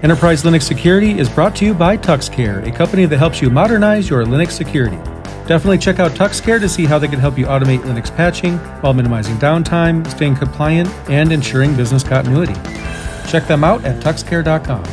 Enterprise Linux Security is brought to you by TuxCare, a company that helps you modernize your Linux security. Definitely check out TuxCare to see how they can help you automate Linux patching while minimizing downtime, staying compliant, and ensuring business continuity. Check them out at tuxcare.com.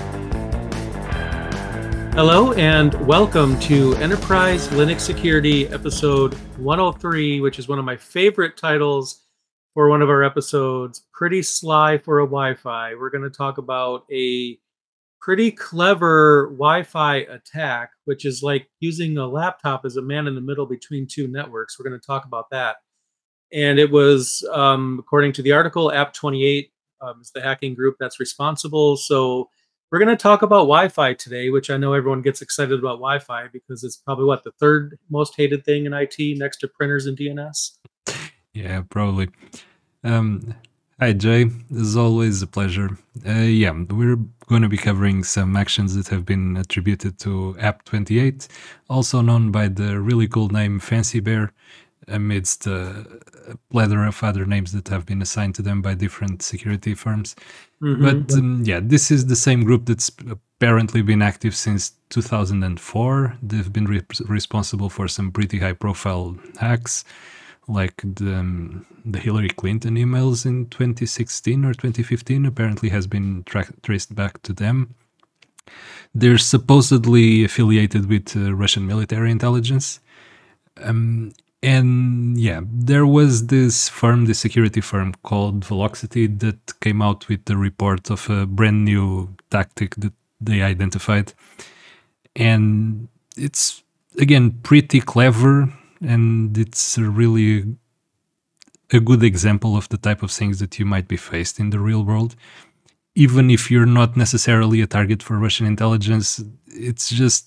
Hello and welcome to Enterprise Linux Security episode 103, which is one of my favorite titles for one of our episodes, Pretty Sly for a Wi-Fi. We're going to talk about a pretty clever Wi-Fi attack, which is like using a laptop as a man in the middle between two networks. We're going to talk about that. And it was, according to the article, App28 is the hacking group that's responsible. So we're going to talk about Wi-Fi today, which I know everyone gets excited about Wi-Fi because it's probably, the third most hated thing in IT next to printers and DNS? Yeah, probably. Hi, Jay. As always, a pleasure. We're going to be covering some actions that have been attributed to App28, also known by the really cool name Fancy Bear, amidst a plethora of other names that have been assigned to them by different security firms. This is the same group that's apparently been active since 2004. They've been responsible for some pretty high-profile hacks, like the Hillary Clinton emails in 2016 or 2015 apparently has been traced back to them. They're supposedly affiliated with Russian military intelligence. There was this security firm called Velocity that came out with the report of a brand new tactic that they identified. And it's, again, pretty clever. And it's really a good example of the type of things that you might be faced in the real world. Even if you're not necessarily a target for Russian intelligence, it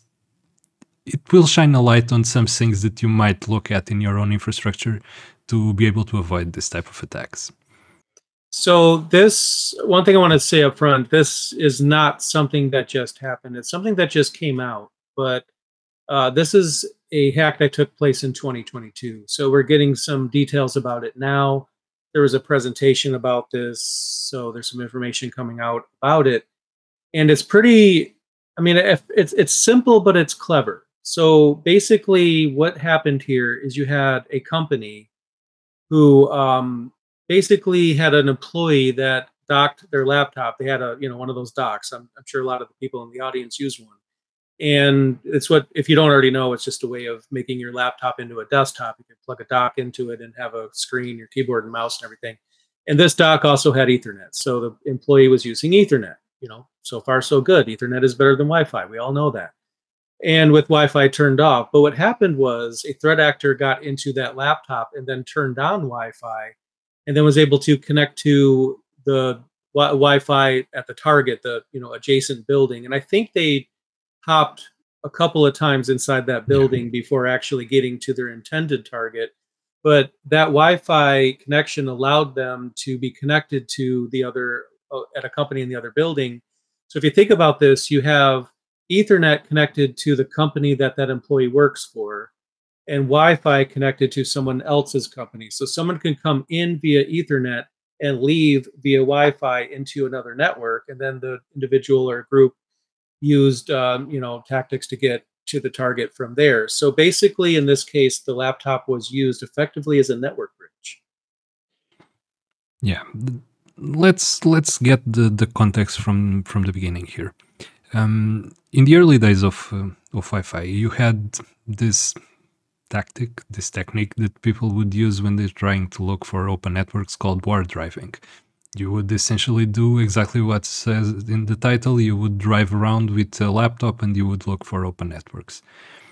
will shine a light on some things that you might look at in your own infrastructure to be able to avoid this type of attacks. So this, one thing I want to say up front, this is not something that just happened. It's something that just came out, but this is a hack that took place in 2022. So we're getting some details about it now. There was a presentation about this, so there's some information coming out about it. And it's pretty, it's simple, but it's clever. So basically what happened here is you had a company who basically had an employee that docked their laptop. They had one of those docks. I'm sure a lot of the people in the audience use one. And it's if you don't already know, it's just a way of making your laptop into a desktop. You can plug a dock into it and have a screen, your keyboard and mouse and everything. And this dock also had Ethernet. So the employee was using Ethernet. So far so good. Ethernet is better than Wi-Fi. We all know that. And with Wi-Fi turned off. But what happened was a threat actor got into that laptop and then turned on Wi-Fi and then was able to connect to the Wi-Fi at the target, the adjacent building. And I think they hopped a couple of times inside that building before actually getting to their intended target. But that Wi-Fi connection allowed them to be connected to the other, at a company in the other building. So if you think about this, you have Ethernet connected to the company that employee works for, and Wi-Fi connected to someone else's company. So someone can come in via Ethernet and leave via Wi-Fi into another network, and then the individual or group used tactics to get to the target from there. So basically, in this case, the laptop was used effectively as a network bridge. Yeah, let's get the context from the beginning here. In the early days of Wi-Fi, you had this technique that people would use when they're trying to look for open networks called war driving. You would essentially do exactly what says in the title. You would drive around with a laptop and you would look for open networks.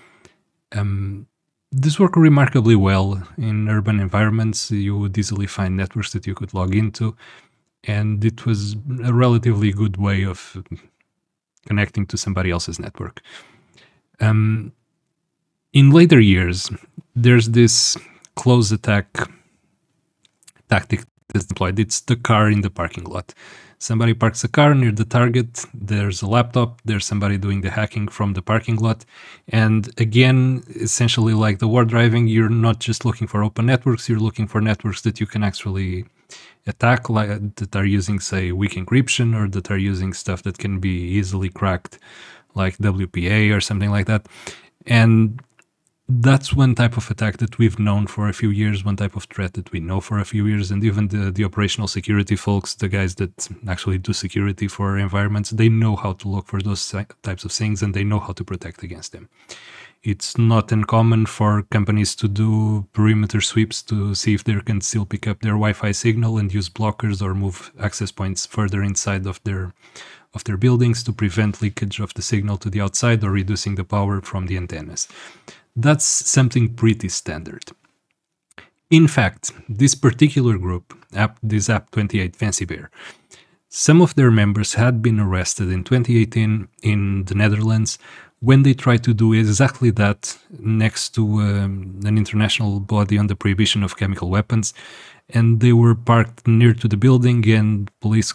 This worked remarkably well in urban environments. You would easily find networks that you could log into, and it was a relatively good way of connecting to somebody else's network. In later years, there's this close attack tactic that's deployed. It's the car in the parking lot. Somebody parks a car near the target, there's a laptop, there's somebody doing the hacking from the parking lot. And again, essentially like the war driving, you're not just looking for open networks, you're looking for networks that you can actually attack, like that are using, say, weak encryption, or that are using stuff that can be easily cracked, like WPA or something like that. And that's one type of attack that we've known for a few years, one type of threat that we know for a few years. And even the operational security folks, the guys that actually do security for environments, they know how to look for those types of things, and they know how to protect against them. It's not uncommon for companies to do perimeter sweeps to see if they can still pick up their Wi-Fi signal and use blockers or move access points further inside of their buildings to prevent leakage of the signal to the outside or reducing the power from the antennas. That's something pretty standard. In fact, this particular group, this App28 Fancy Bear, some of their members had been arrested in 2018 in the Netherlands when they tried to do exactly that next to an international body on the prohibition of chemical weapons. And they were parked near to the building, and police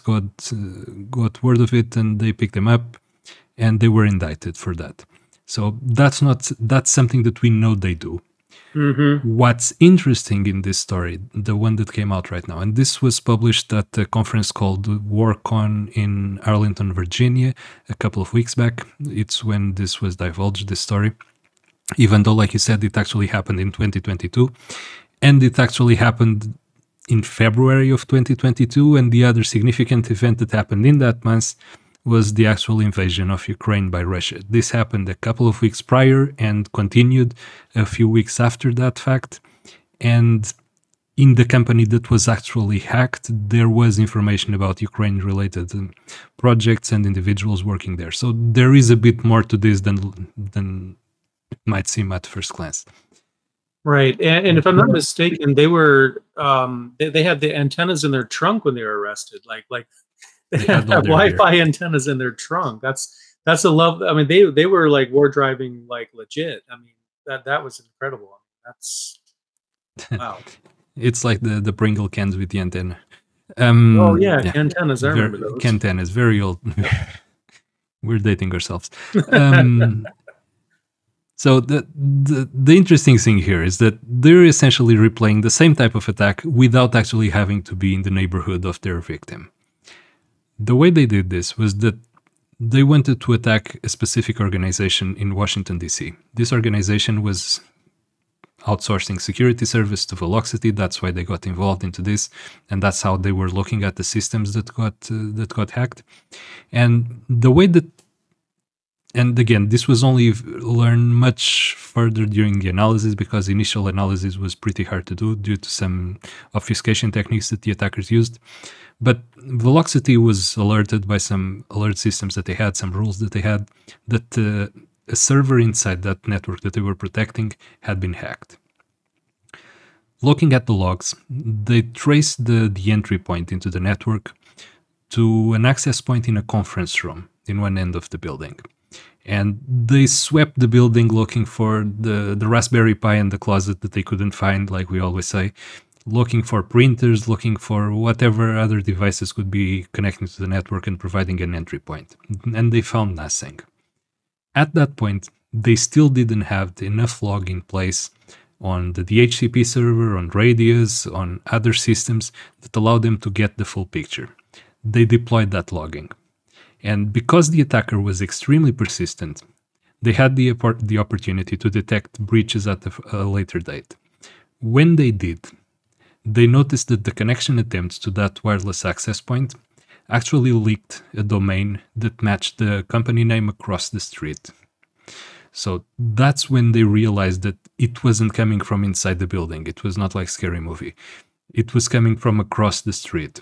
got word of it, and they picked them up, and they were indicted for that. So that's something that we know they do. Mm-hmm. What's interesting in this story, the one that came out right now, and this was published at a conference called WarCon in Arlington, Virginia, a couple of weeks back. It's when this was divulged, this story, even though, like you said, it actually happened in 2022, and it actually happened in February of 2022, and the other significant event that happened in that month was the actual invasion of Ukraine by Russia. This happened a couple of weeks prior and continued a few weeks after that fact. And in the company that was actually hacked, there was information about Ukraine-related projects and individuals working there. So there is a bit more to this than it might seem at first glance. Right, and if I'm not mistaken, they were they had the antennas in their trunk when they were arrested. Like they had Wi-Fi antennas in their trunk. That's a love. I mean, they were like war driving, like legit. I mean, that was incredible. I mean, that's wow. It's like the Pringle cans with the antenna. Yeah, antennas. I remember those. Antennas, very old. We're dating ourselves. So the interesting thing here is that they're essentially replaying the same type of attack without actually having to be in the neighborhood of their victim. The way they did this was that they wanted to attack a specific organization in Washington, D.C. This organization was outsourcing security service to Velocity. That's why they got involved into this, and that's how they were looking at the systems that got hacked. And the way that, and again, this was only learned much further during the analysis, because initial analysis was pretty hard to do due to some obfuscation techniques that the attackers used. But Velocity was alerted by some alert systems that they had, some rules that they had, that a server inside that network that they were protecting had been hacked. Looking at the logs, they traced the entry point into the network to an access point in a conference room in one end of the building. And they swept the building looking for the Raspberry Pi in the closet that they couldn't find, like we always say, looking for printers, looking for whatever other devices could be connecting to the network and providing an entry point. And they found nothing. At that point, they still didn't have enough log in place on the DHCP server, on Radius, on other systems that allowed them to get the full picture. They deployed that logging. And because the attacker was extremely persistent, they had the opportunity to detect breaches at a later date. When they did, they noticed that the connection attempts to that wireless access point actually leaked a domain that matched the company name across the street. So that's when they realized that it wasn't coming from inside the building. It was not like Scary Movie. It was coming from across the street.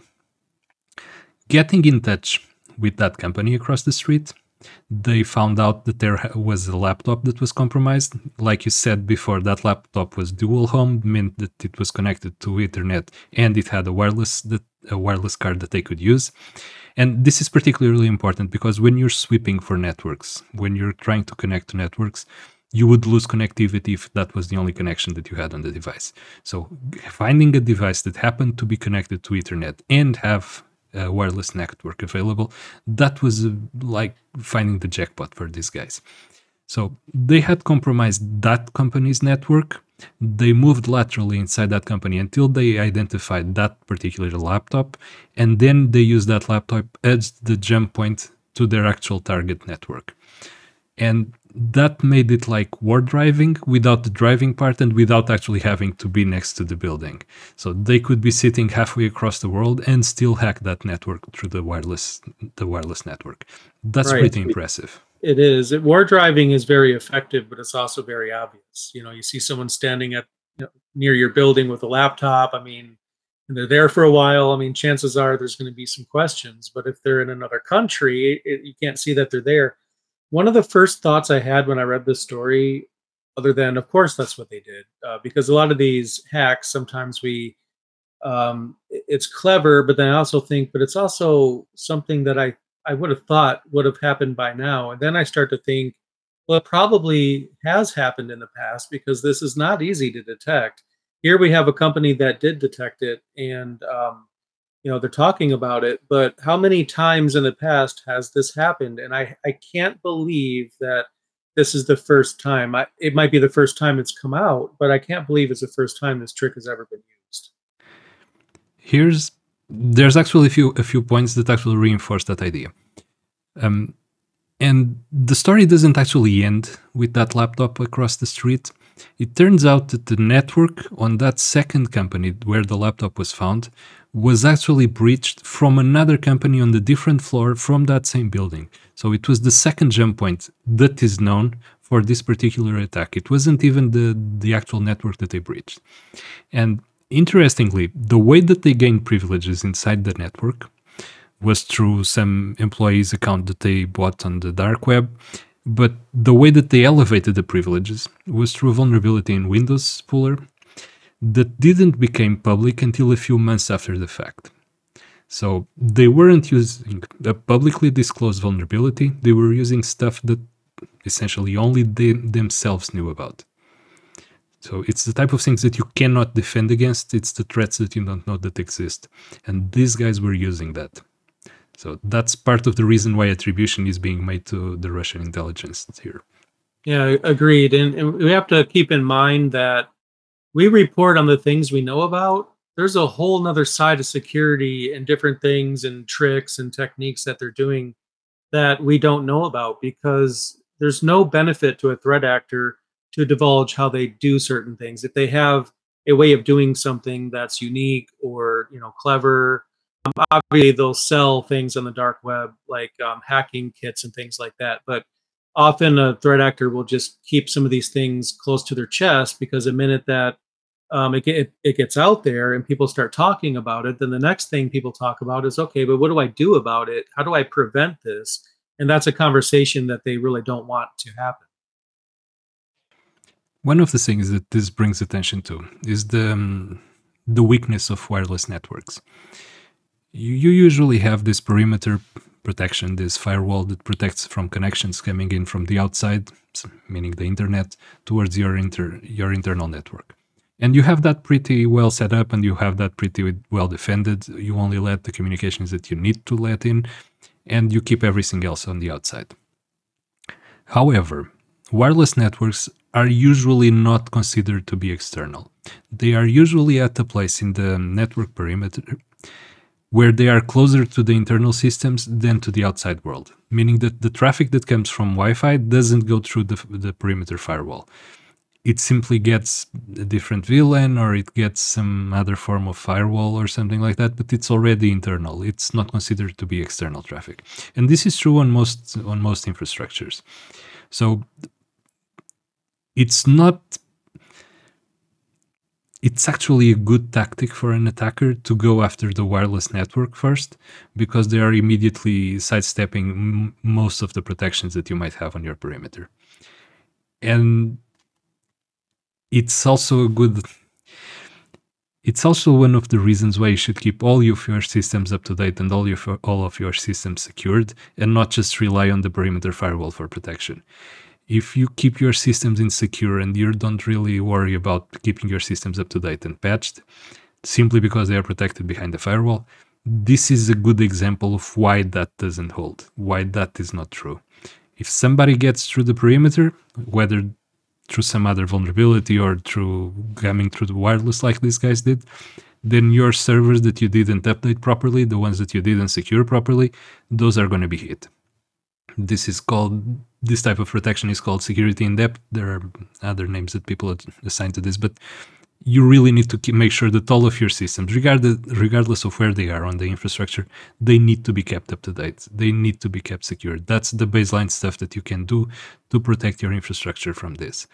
Getting in touch with that company across the street, they found out that there was a laptop that was compromised. Like you said before, that laptop was dual home, meant that it was connected to Ethernet and it had a wireless card that they could use. And this is particularly important because when you're sweeping for networks, when you're trying to connect to networks, you would lose connectivity if that was the only connection that you had on the device. So finding a device that happened to be connected to Ethernet and have a wireless network available, that was like finding the jackpot for these guys. So they had compromised that company's network They moved laterally inside that company until they identified that particular laptop, and then they used that laptop as the jump point to their actual target network. And that made it like war driving without the driving part and without actually having to be next to the building. So they could be sitting halfway across the world and still hack that network through the wireless network. That's Right. pretty impressive. It is. War driving is very effective, but it's also very obvious. You see someone standing at near your building with a laptop. I mean, and they're there for a while. I mean, chances are there's going to be some questions. But if they're in another country, you can't see that they're there. One of the first thoughts I had when I read this story, other than, of course, that's what they did, because a lot of these hacks, sometimes it's clever, but then I also think, but it's also something that I would have thought would have happened by now. And then I start to think, well, it probably has happened in the past because this is not easy to detect. Here we have a company that did detect it, and they're talking about it. But how many times in the past has this happened? And I can't believe that this is the first time. It might be the first time it's come out, but I can't believe it's the first time this trick has ever been used. There's actually a few points that actually reinforce that idea. And the story doesn't actually end with that laptop across the street. It turns out that the network on that second company where the laptop was found was actually breached from another company on the different floor from that same building. So it was the second jump point that is known for this particular attack. It wasn't even the actual network that they breached. And interestingly, the way that they gained privileges inside the network was through some employee's account that they bought on the dark web. But the way that they elevated the privileges was through a vulnerability in Windows Spooler that didn't become public until a few months after the fact. So they weren't using a publicly disclosed vulnerability. They were using stuff that essentially only they themselves knew about. So it's the type of things that you cannot defend against. It's the threats that you don't know that exist. And these guys were using that. So that's part of the reason why attribution is being made to the Russian intelligence here. Yeah, agreed. And we have to keep in mind that we report on the things we know about. There's a whole nother side of security and different things and tricks and techniques that they're doing that we don't know about, because there's no benefit to a threat actor to divulge how they do certain things. If they have a way of doing something that's unique or clever, obviously they'll sell things on the dark web, like hacking kits and things like that. But often a threat actor will just keep some of these things close to their chest, because the minute that it gets out there and people start talking about it, then the next thing people talk about is, okay, but what do I do about it? How do I prevent this? And that's a conversation that they really don't want to happen. One of the things that this brings attention to is the weakness of wireless networks. You usually have this perimeter protection, this firewall that protects from connections coming in from the outside, meaning the internet, towards your internal network. And you have that pretty well set up, and you have that pretty well defended. You only let the communications that you need to let in, and you keep everything else on the outside. However, wireless networks are usually not considered to be external. They are usually at a place in the network perimeter where they are closer to the internal systems than to the outside world, meaning that the traffic that comes from Wi-Fi doesn't go through the perimeter firewall. It simply gets a different VLAN, or it gets some other form of firewall or something like that, but it's already internal. It's not considered to be external traffic. And this is true on most infrastructures. So it's actually a good tactic for an attacker to go after the wireless network first, because they are immediately sidestepping most of the protections that you might have on your perimeter. And it's also one of the reasons why you should keep all of your systems up to date and all of your systems secured, and not just rely on the perimeter firewall for protection. If you keep your systems insecure and you don't really worry about keeping your systems up to date and patched, simply because they are protected behind the firewall, this is a good example of why that doesn't hold, why that is not true. If somebody gets through the perimeter, whether through some other vulnerability or through coming through the wireless like these guys did, then your servers that you didn't update properly, the ones that you didn't secure properly, those are going to be hit. This type of protection is called security in depth. There are other names that people assign to this, but you really need to make sure that all of your systems, regardless of where they are on the infrastructure, they need to be kept up to date. They need to be kept secure. That's the baseline stuff that you can do to protect your infrastructure from this.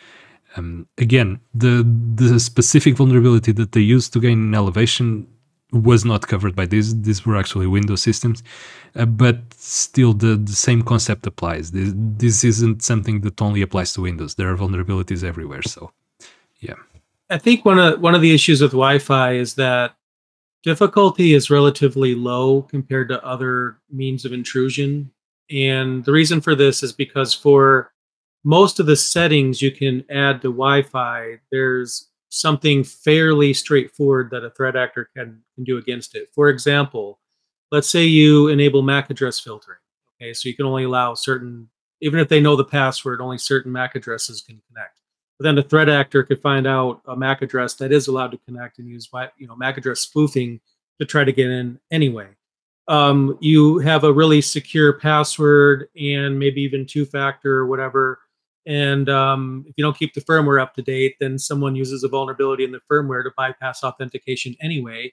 Again, the specific vulnerability that they used to gain elevation was not covered by this. These were actually Windows systems, but still the same concept applies. This isn't something that only applies to Windows. There are vulnerabilities everywhere. So, yeah. I think one of the issues with Wi-Fi is that difficulty is relatively low compared to other means of intrusion. And the reason for this is because for most of the settings you can add to Wi-Fi, there's something fairly straightforward that a threat actor can do against it. For example, let's say you enable MAC address filtering. Okay, so you can only allow certain, even if they know the password, only certain MAC addresses can connect. But then the threat actor could find out a MAC address that is allowed to connect and use MAC address spoofing to try to get in anyway. You have a really secure password and maybe even two-factor or whatever. And if you don't keep the firmware up to date, then someone uses a vulnerability in the firmware to bypass authentication anyway.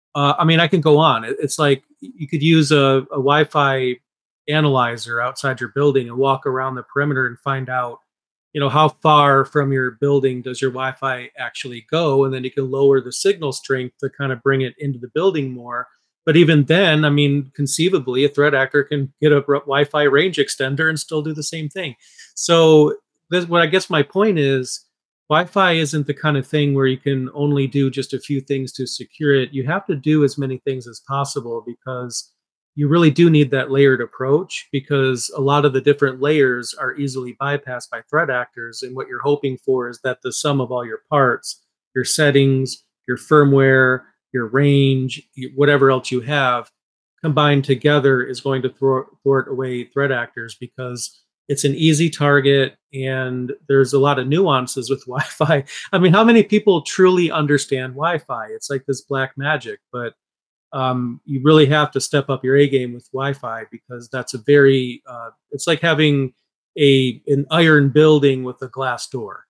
I can go on. It's like you could use a Wi-Fi analyzer outside your building and walk around the perimeter and find out how far from your building does your Wi-Fi actually go, and then you can lower the signal strength to kind of bring it into the building more. But even then, conceivably, a threat actor can get a Wi-Fi range extender and still do the same thing. So what I guess my point is, Wi-Fi isn't the kind of thing where you can only do just a few things to secure it. You have to do as many things as possible because you really do need that layered approach, because a lot of the different layers are easily bypassed by threat actors. And what you're hoping for is that the sum of all your parts, your settings, your firmware, your range, whatever else you have, combined together is going to thwart away threat actors, because it's an easy target and there's a lot of nuances with Wi-Fi. How many people truly understand Wi-Fi? It's like this black magic, but you really have to step up your A game with Wi-Fi, because that's it's like having an iron building with a glass door.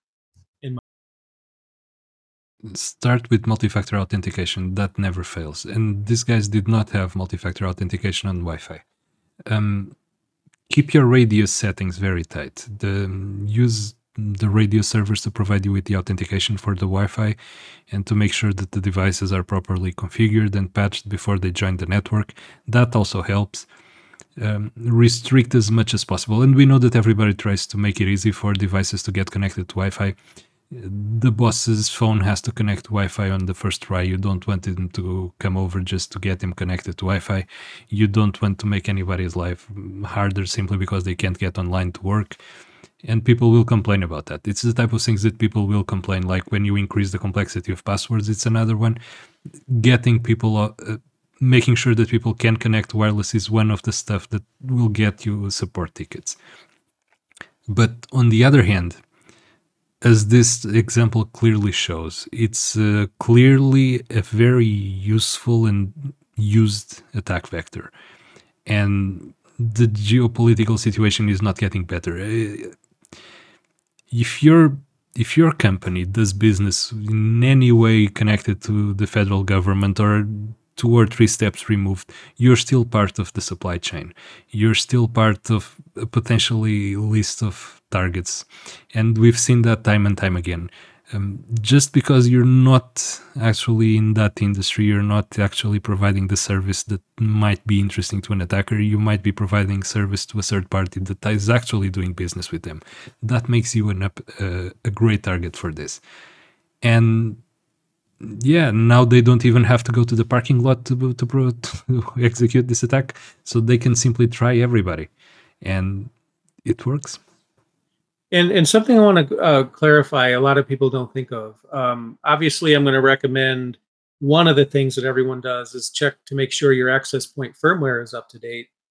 Start with multi-factor authentication. That never fails. And these guys did not have multi-factor authentication on Wi-Fi. Keep your radius settings very tight. Use the radio servers to provide you with the authentication for the Wi-Fi, and to make sure that the devices are properly configured and patched before they join the network. That also helps. Restrict as much as possible. And we know that everybody tries to make it easy for devices to get connected to Wi-Fi. The boss's phone has to connect to Wi-Fi on the first try. You don't want him to come over just to get him connected to Wi-Fi. You don't want to make anybody's life harder simply because they can't get online to work. And people will complain about that. It's the type of things that people will complain, like when you increase the complexity of passwords, it's another one. Getting people, making sure that people can connect wireless is one of the stuff that will get you support tickets. But on the other hand, as this example clearly shows, it's clearly a very useful and used attack vector. And the geopolitical situation is not getting better. If your company does business in any way connected to the federal government or 2 or 3 steps removed, you're still part of the supply chain. You're still part of a potentially list of targets. And we've seen that time and time again. Just because you're not actually in that industry, you're not actually providing the service that might be interesting to an attacker, you might be providing service to a third party that is actually doing business with them. That makes you a great target for this. And yeah, now they don't even have to go to the parking lot to execute this attack, so they can simply try everybody. And it works. And something I want to clarify, a lot of people don't think of. Obviously, I'm going to recommend one of the things that everyone does is check to make sure your access point firmware is up to date.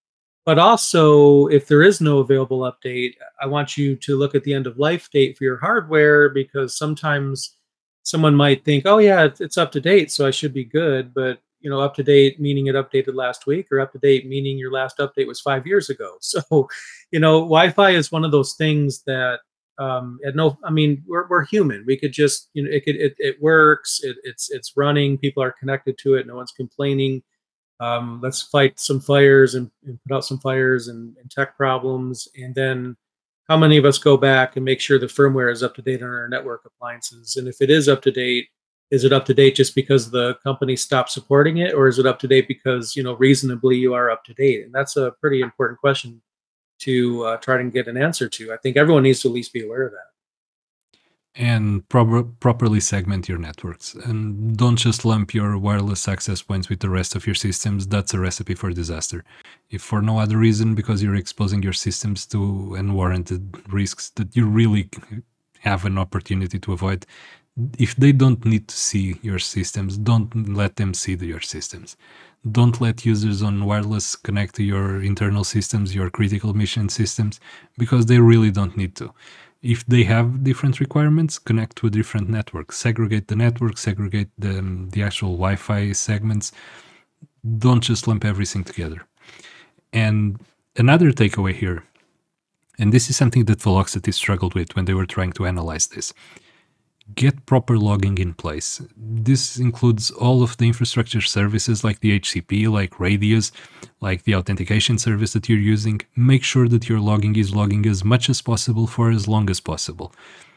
But also, if there is no available update, I want you to look at the end of life date for your hardware, because sometimes someone might think, "Oh yeah, it's up to date, so I should be good." But up to date meaning it updated last week, or up to date meaning your last update was 5 years ago. So, Wi-Fi is one of those things that, at no, I mean, we're human. We could just, it works. It's running. People are connected to it. No one's complaining. Let's fight some fires and put out some fires and tech problems. And then how many of us go back and make sure the firmware is up to date on our network appliances? And if it is up to date, is it up to date just because the company stopped supporting it, or is it up to date because reasonably you are up to date? And that's a pretty important question to try to get an answer to. I think everyone needs to at least be aware of that. And properly segment your networks, and don't just lump your wireless access points with the rest of your systems. That's a recipe for disaster. If for no other reason, because you're exposing your systems to unwarranted risks that you really have an opportunity to avoid. If they don't need to see your systems, don't let them see your systems. Don't let users on wireless connect to your internal systems, your critical mission systems, because they really don't need to. If they have different requirements, connect to a different network. Segregate the network, segregate the actual Wi-Fi segments. Don't just lump everything together. And another takeaway here, and this is something that Velocity struggled with when they were trying to analyze this. Get proper logging in place. This includes all of the infrastructure services like the HCP, like Radius, like the authentication service that you're using. Make sure that your logging is logging as much as possible for as long as possible.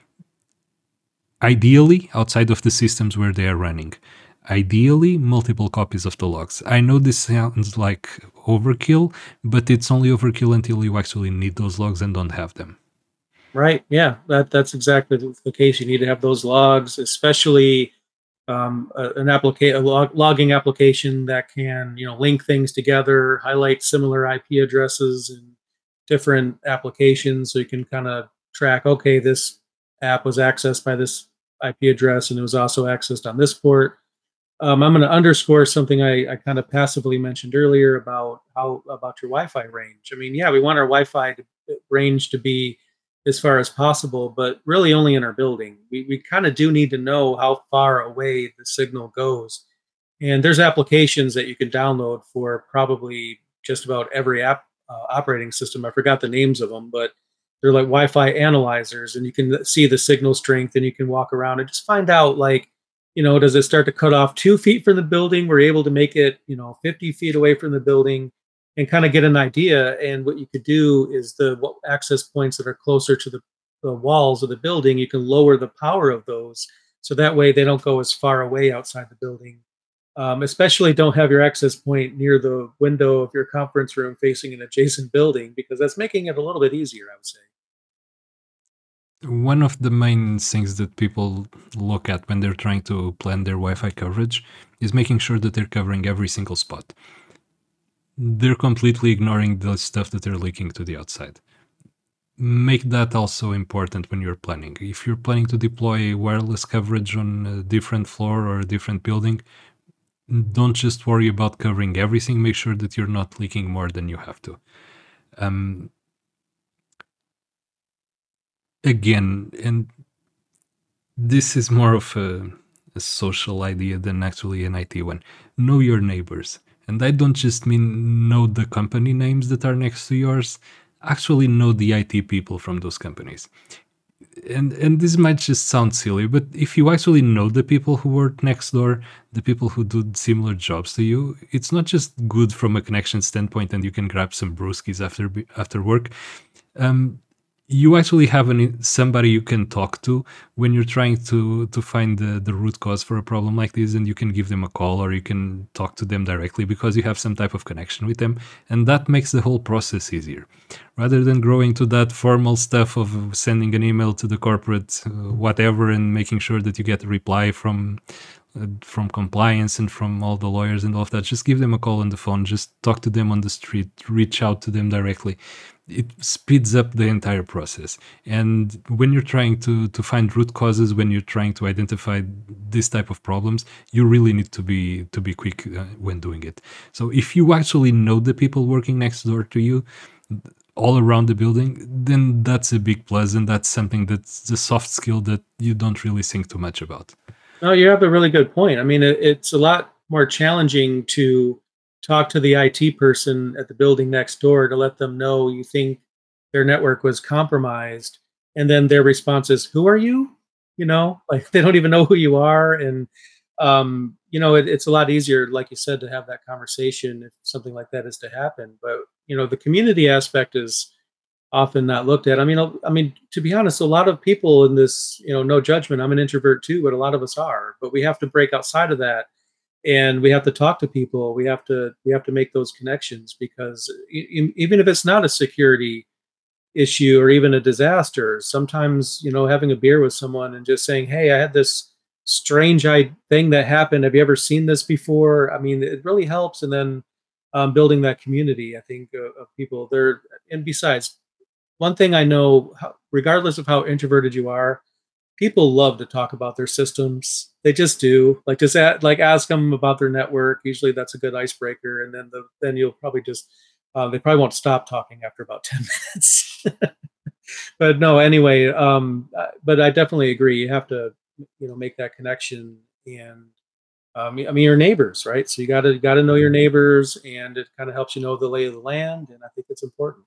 Ideally, outside of the systems where they are running. Ideally, multiple copies of the logs. I know this sounds like overkill, but it's only overkill until you actually need those logs and don't have them. Right. Yeah. That's exactly the case. You need to have those logs, especially logging application that can link things together, highlight similar IP addresses in different applications, so you can kind of track. Okay, this app was accessed by this IP address, and it was also accessed on this port. I'm going to underscore something I kind of passively mentioned earlier about your Wi-Fi range. I mean, yeah, we want our Wi-Fi range to be as far as possible, but really only in our building. We kind of do need to know how far away the signal goes. And there's applications that you can download for probably just about every operating system. I forgot the names of them, but they're like Wi-Fi analyzers, and you can see the signal strength, and you can walk around and just find out, like, does it start to cut off 2 feet from the building? We're able to make it, 50 feet away from the building, and kind of get an idea. And what you could do is the access points that are closer to the walls of the building, you can lower the power of those, so that way they don't go as far away outside the building. Especially don't have your access point near the window of your conference room facing an adjacent building, because that's making it a little bit easier, I would say. One of the main things that people look at when they're trying to plan their Wi-Fi coverage is making sure that they're covering every single spot. They're completely ignoring the stuff that they're leaking to the outside. Make that also important when you're planning. If you're planning to deploy wireless coverage on a different floor or a different building, don't just worry about covering everything. Make sure that you're not leaking more than you have to. Again, and this is more of a social idea than actually an IT one. Know your neighbors. And I don't just mean know the company names that are next to yours. Actually know the IT people from those companies. And this might just sound silly, but if you actually know the people who work next door, the people who do similar jobs to you, it's not just good from a connection standpoint and you can grab some brewskis after work. You actually have somebody you can talk to when you're trying to find the root cause for a problem like this, and you can give them a call or you can talk to them directly because you have some type of connection with them, and that makes the whole process easier. Rather than growing to that formal stuff of sending an email to the corporate whatever and making sure that you get a reply from from compliance and from all the lawyers and all of that. Just give them a call on the phone. Just talk to them on the street. Reach out to them directly. It speeds up the entire process. And when you're trying to find root causes, when you're trying to identify this type of problems, you really need to be quick when doing it. So if you actually know the people working next door to you, all around the building, then that's a big plus, and that's something that's a soft skill that you don't really think too much about. No, you have a really good point. I mean, it's a lot more challenging to talk to the IT person at the building next door to let them know you think their network was compromised, and then their response is, "Who are you?" You know, like they don't even know who you are, and it's a lot easier, like you said, to have that conversation if something like that is to happen. But the community aspect is often not looked at. I mean, to be honest, a lot of people in this, no judgment. I'm an introvert too, but a lot of us are. But we have to break outside of that, and we have to talk to people. We have to make those connections because even if it's not a security issue or even a disaster, sometimes having a beer with someone and just saying, "Hey, I had this strange thing that happened. Have you ever seen this before?" I mean, it really helps. And then building that community, I think, of people there. And besides, one thing I know, regardless of how introverted you are, people love to talk about their systems. They just do. Like just ask them about their network. Usually that's a good icebreaker, and then you'll probably just they probably won't stop talking after about 10 minutes. But no, anyway, but I definitely agree. You have to make that connection, and I mean your neighbors, right? So you got to know your neighbors, and it kind of helps you know the lay of the land, and I think it's important.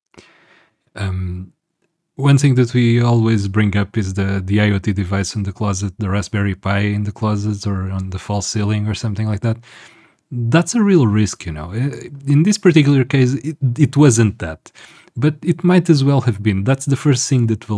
Um, One thing that we always bring up is the IoT device in the closet, the Raspberry Pi in the closet or on the false ceiling or something like that. That's a real risk, you know. In this particular case, it wasn't that, but it might as well have been. That's the first thing that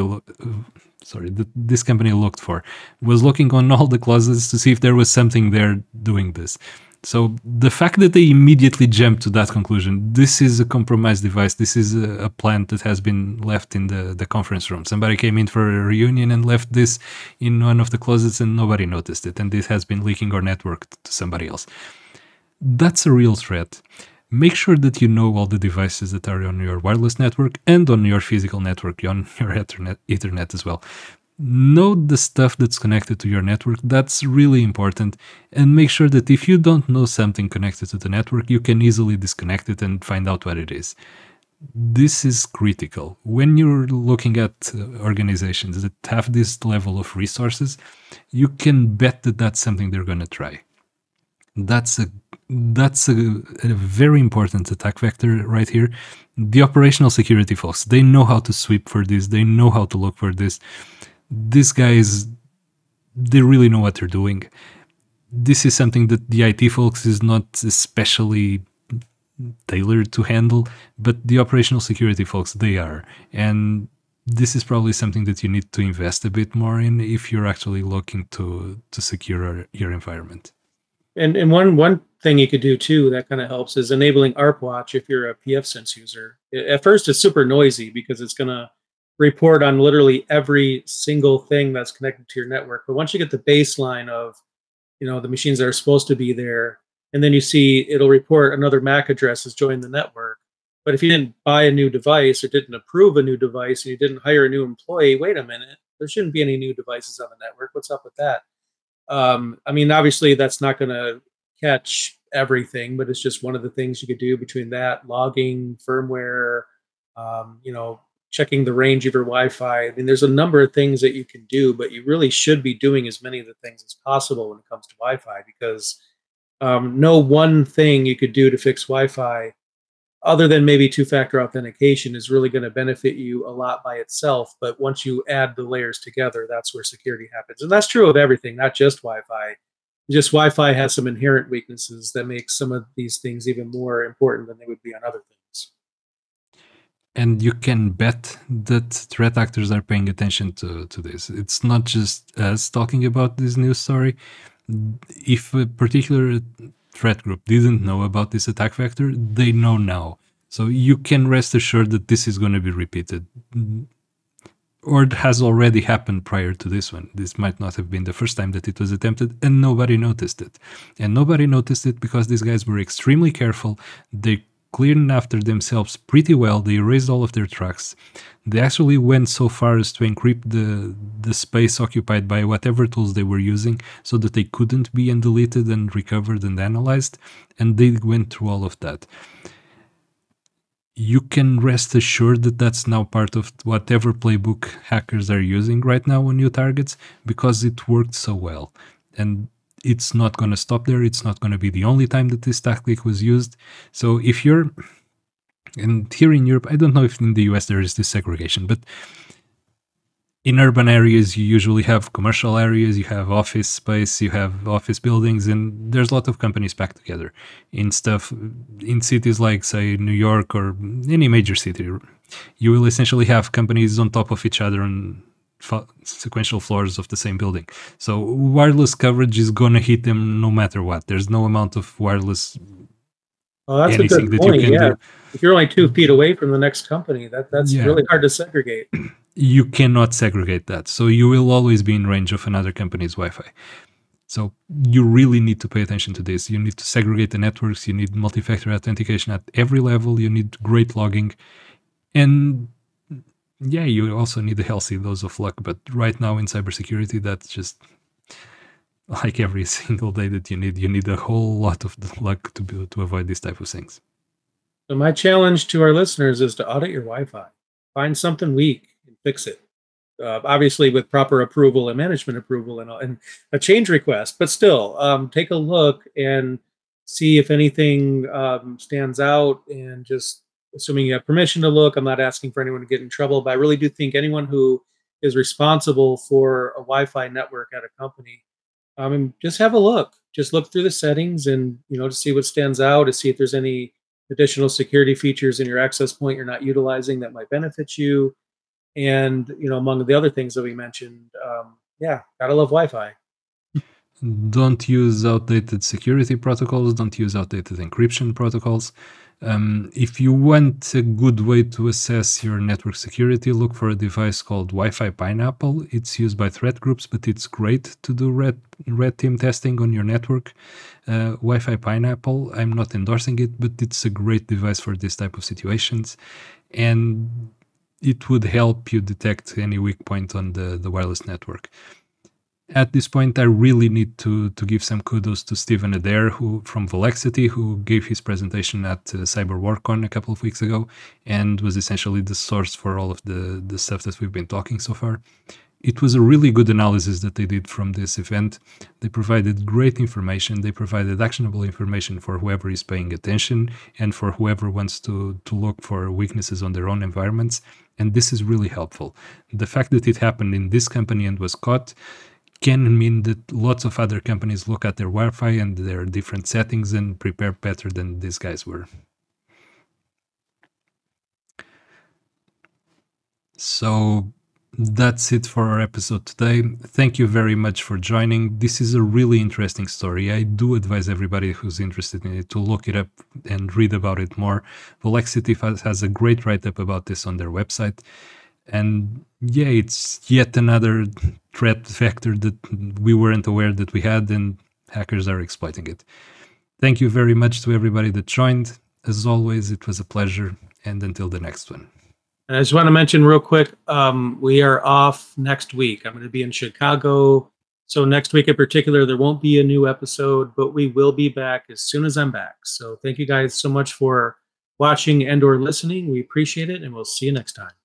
that this company looked for, was looking on all the closets to see if there was something there doing this. So the fact that they immediately jumped to that conclusion, this is a compromised device, this is a plant that has been left in the conference room. Somebody came in for a reunion and left this in one of the closets and nobody noticed it. And this has been leaking our network to somebody else. That's a real threat. Make sure that you know all the devices that are on your wireless network and on your physical network, on your Ethernet as well. Know the stuff that's connected to your network. That's really important. And make sure that if you don't know something connected to the network, you can easily disconnect it and find out what it is. This is critical. When you're looking at organizations that have this level of resources, you can bet that that's something they're going to try. That's a very important attack vector right here. The operational security folks, they know how to sweep for this. They know how to look for this. These guys, they really know what they're doing. This is something that the IT folks is not especially tailored to handle, but the operational security folks, they are. And this is probably something that you need to invest a bit more in if you're actually looking to secure your environment. And one thing you could do too that kind of helps is enabling ARP Watch if you're a pfSense user. At first, it's super noisy because it's going to report on literally every single thing that's connected to your network. But once you get the baseline of, the machines that are supposed to be there, and then you see it'll report another MAC address has joined the network. But if you didn't buy a new device or didn't approve a new device and you didn't hire a new employee, wait a minute, there shouldn't be any new devices on the network. What's up with that? I mean, obviously that's not going to catch everything, but it's just one of the things you could do between that logging, firmware, checking the range of your Wi-Fi. I mean, there's a number of things that you can do, but you really should be doing as many of the things as possible when it comes to Wi-Fi, because no one thing you could do to fix Wi-Fi other than maybe two-factor authentication is really going to benefit you a lot by itself. But once you add the layers together, that's where security happens. And that's true of everything, not just Wi-Fi. Just Wi-Fi has some inherent weaknesses that make some of these things even more important than they would be on other things. And you can bet that threat actors are paying attention to this. It's not just us talking about this news story. If a particular threat group didn't know about this attack vector, they know now. So you can rest assured that this is going to be repeated. or it has already happened prior to this one. This might not have been the first time that it was attempted, and nobody noticed it. And nobody noticed it because these guys were extremely careful. They cleaned after themselves pretty well. They erased all of their tracks. They actually went so far as to encrypt the space occupied by whatever tools they were using so that they couldn't be deleted and recovered and analyzed. And they went through all of that. You can rest assured that that's now part of whatever playbook hackers are using right now on new targets, because it worked so well. And it's not going to stop there. It's not going to be the only time that this tactic was used. So if you're, and here in Europe, I don't know if in the US there is this segregation, but in urban areas, you usually have commercial areas, you have office space, you have office buildings, and there's a lot of companies packed together. In cities like, say, New York or any major city, you will essentially have companies on top of each other on sequential floors of the same building. So wireless coverage is going to hit them no matter what. There's no amount of wireless that's anything a good point. Do. If you're only 2 feet away from the next company, that's really hard to segregate. You cannot segregate that. So you will always be in range of another company's Wi-Fi. So you really need to pay attention to this. You need to segregate the networks. You need multi-factor authentication at every level. You need great logging. And yeah, you also need a healthy dose of luck. But right now in cybersecurity, that's just like every single day that you need a whole lot of luck to avoid these type of things. So my challenge to our listeners is to audit your Wi-Fi. Find something weak and fix it. Obviously with proper approval and management approval and a change request, but still take a look and see if anything stands out, and just assuming you have permission to look. I'm not asking for anyone to get in trouble, but I really do think anyone who is responsible for a Wi-Fi network at a company, just have a look. Just look through the settings and, to see what stands out, to see if there's any additional security features in your access point you're not utilizing that might benefit you. And, among the other things that we mentioned, gotta love Wi-Fi. Don't use outdated security protocols. Don't use outdated encryption protocols. If you want a good way to assess your network security, look for a device called Wi-Fi Pineapple. It's used by threat groups, but it's great to do red team testing on your network. Wi-Fi Pineapple, I'm not endorsing it, but it's a great device for this type of situations. And it would help you detect any weak point on the wireless network. At this point, I really need to give some kudos to Stephen Adair, who from Volexity, who gave his presentation at CyberWarCon a couple of weeks ago, and was essentially the source for all of the stuff that we've been talking so far. It was a really good analysis that they did from this event. They provided great information. They provided actionable information for whoever is paying attention and for whoever wants to look for weaknesses on their own environments. And this is really helpful. The fact that it happened in this company and was caught can mean that lots of other companies look at their Wi-Fi and their different settings and prepare better than these guys were. So that's it for our episode today. Thank you very much for joining. This is a really interesting story. I do advise everybody who's interested in it to look it up and read about it more. Volexity has a great write-up about this on their website. And yeah, it's yet another threat vector that we weren't aware that we had, and hackers are exploiting it. Thank you very much to everybody that joined. As always, it was a pleasure, and until the next one. And I just want to mention real quick, we are off next week. I'm going to be in Chicago. So next week in particular, there won't be a new episode, but we will be back as soon as I'm back. So thank you guys so much for watching and or listening. We appreciate it, and we'll see you next time.